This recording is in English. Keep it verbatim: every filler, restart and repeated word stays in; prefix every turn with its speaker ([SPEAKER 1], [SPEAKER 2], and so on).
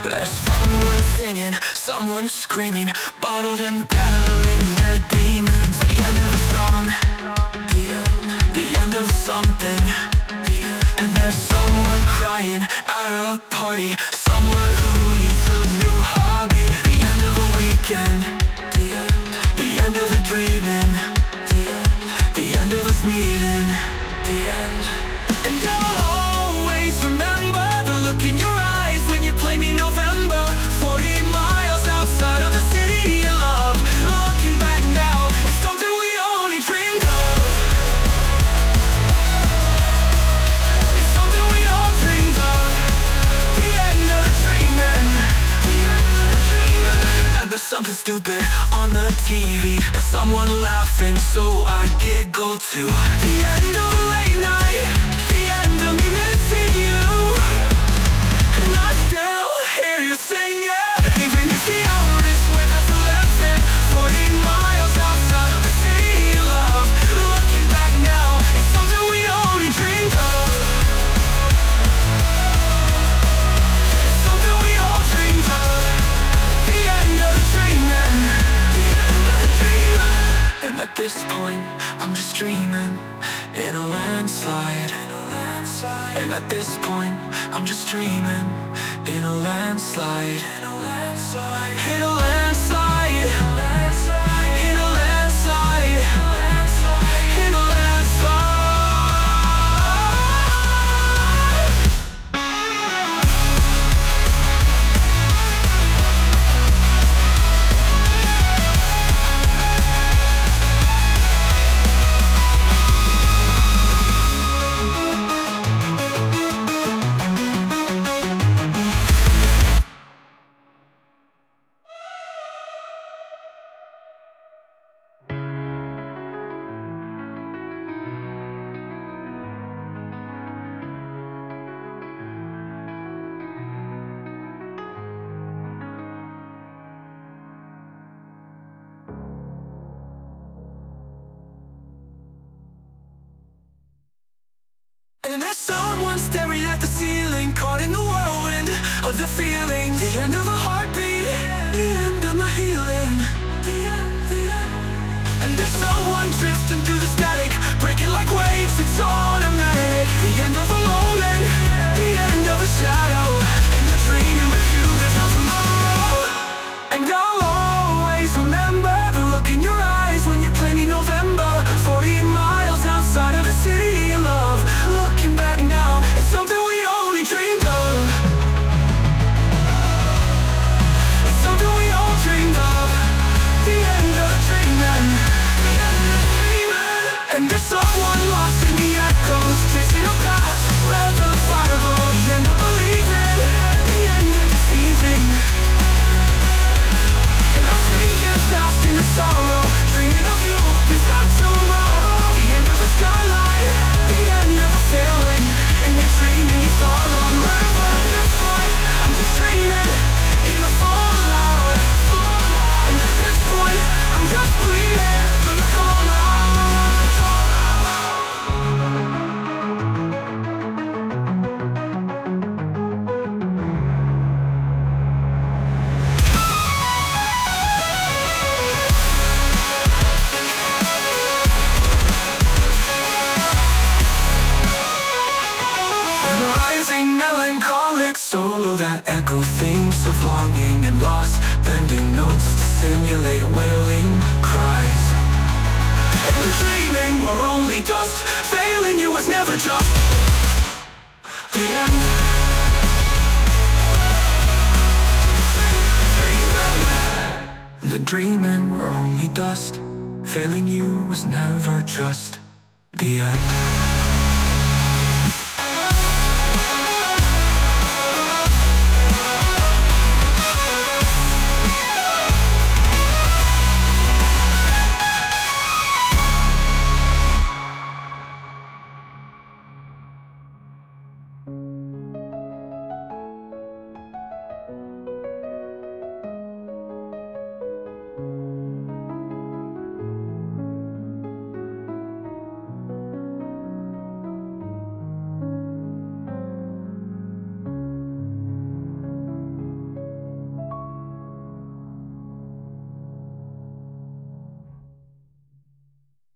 [SPEAKER 1] There's someone singing, someone screaming, bottled and battling their demons. The end of a song, the end, the end of something. And there's someone crying at a party, someone who needs a new hobby. The end of a weekend, the end, the end of the dreaming, the end, the end of us meeting, the end. And I'll always remember the look in your eyes when you play me November. Forty miles outside of the city you love. Looking back now, it's something we only dreamed of. It's something we all dreamed of. The end of the dreaming, the end of the dreaming. And there's something stupid on the T V, someone laughing so I giggle too. The end of a late night, the end of me missing you. And I still hear you sing it, even if the hour is when I eleven. Forty miles outside of the city you love. Looking back now, it's something we only dreamed of. It's something we all dreamed of. The end of the dreaming, the end of the dreaming. And at this point, I'm just dreaming in a landslide. And at this point, I'm just dreaming in a landslide. In a landslide. In a landslide. In a landslide. In a landslide. In a landslide. And there's someone staring at the ceiling, caught in the whirlwind of the feeling. The end of a heartbeat, the end of my healing. The end, the end. And there's someone drifting through the static, breaking like waves, it's automatic. The end of a moment, the end of a shadow. And the dreaming with you, there's no tomorrow. And I'll always remember the look in your eyes when you play me November. Forty miles outside of the city you love. Looking back now, it's something we only dreamed of. It's something we all dreamed of. The end of the dreaming, the end of the dreaming. And there's someone lost in the echoes, chasing a past where the fire goes. The end of believing, the end of deceiving. And I'm thinking lost in the sorrow, dreaming of you, it's not tomorrow. The end of the skyline, the end of a feeling. And you're dreaming, you fall on river, this point I'm just dreaming in the fallout. And at this point, I'm just bleeding from the cold out. Rising melancholic solo that echo themes of longing and loss, bending notes to simulate wailing cries. And the dreaming were only dust, failing you was never just the end. The dreaming were only dust, failing you was never just the end.